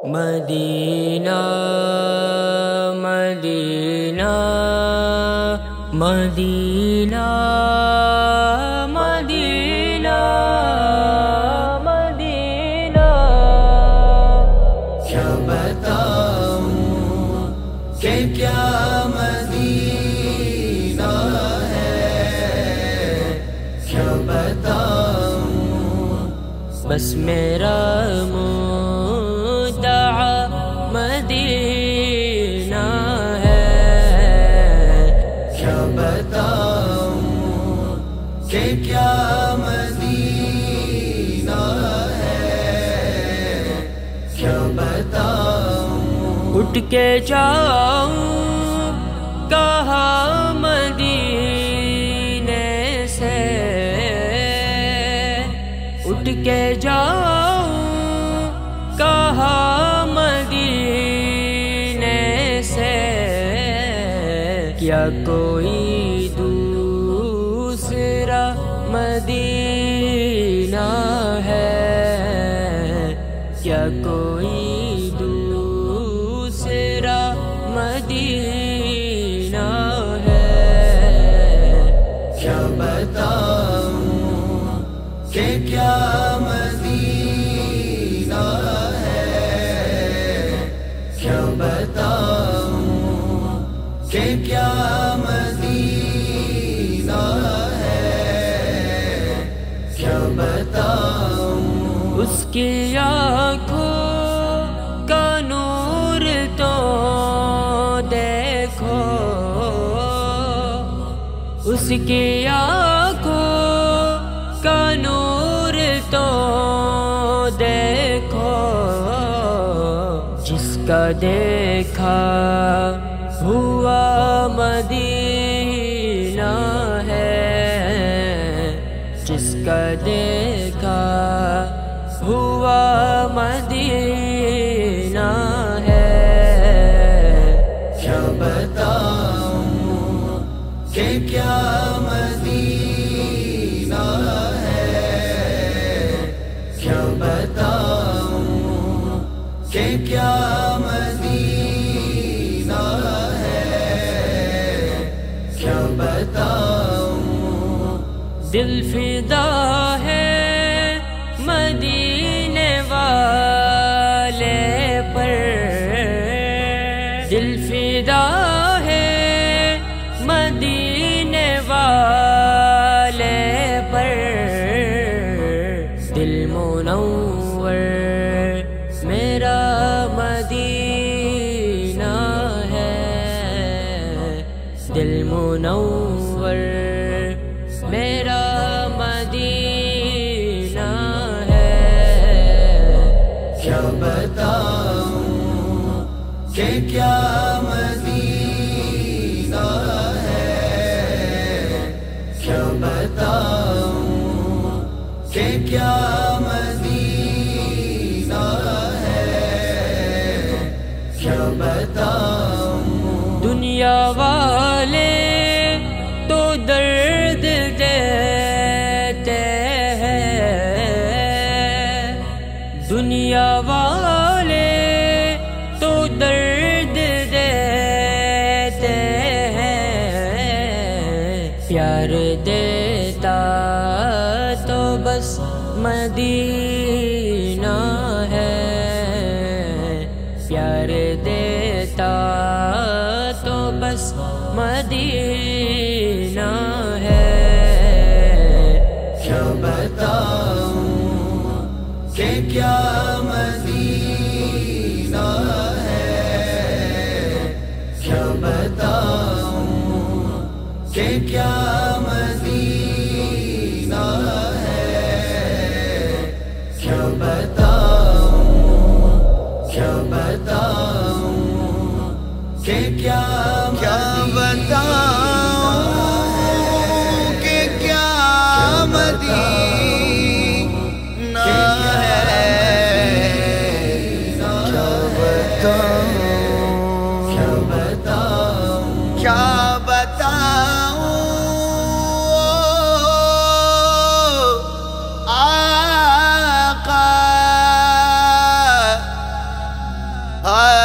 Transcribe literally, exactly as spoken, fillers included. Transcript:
مدینہ مدینہ مدینہ مدینہ مدینہ کیا بتاؤں کہ کیا مدینہ ہے، کیا بتاؤں بس میرا مدعا مدینہ ہے، کیا بتاؤں کہ کیا مدینہ ہے، کیا بتاؤں اٹھ کے جاؤں کہاں مدینے سے، اٹھ کے جاؤں کہاں مدینے سے، کیا کوئی دوسرا مدینہ ہے، کیا کوئی دوسرا مدینہ ہے، کیا بتاؤں کہ کیا مدینہ ہے، کیا بتاؤں کہ کیا مدینہ ہے، کیا بتاؤں اس کی آنکھوں کا نور تو دیکھو، اس کی آنکھوں کا نور تو دیکھو، جس کا دیکھا ہوا مدینہ ہے، جس کا دیکھا ہوا مدینہ ہے، کیا بتاؤں کہ کیا مدینہ ہے، کیا بتاؤں کہ کیا مدینہ ہے، کیا بتاؤں دل فدا ہے مدینے والے پر، دل فدا ہے مدینے والے پر، دل منور میرا مدینہ ہے، دل منور میرا مدینہ ہے، کیا بتاؤں کہ کیا مدینہ ہے، کیا بتاؤں کہ کیا مدینہ ہے، کیا بتاؤں دنیا والے تو درد دیتے ہیں، دنیا والے تو درد دیتے ہیں، پیار دیتا تو بس مدینہ ہے، پیار دیتا تو بس مدینہ ہے، کیا بتاؤں کہ کیا مدینہ ہے، کیا بتاؤں کہ کیا مدینہ ہے، کیا بتاؤں کیا بتاؤں کہ کیا بتاؤں کہ کیا مدینہ ہے، کیا بتاؤں کیا بتاؤں کیا بتاؤں آقا آ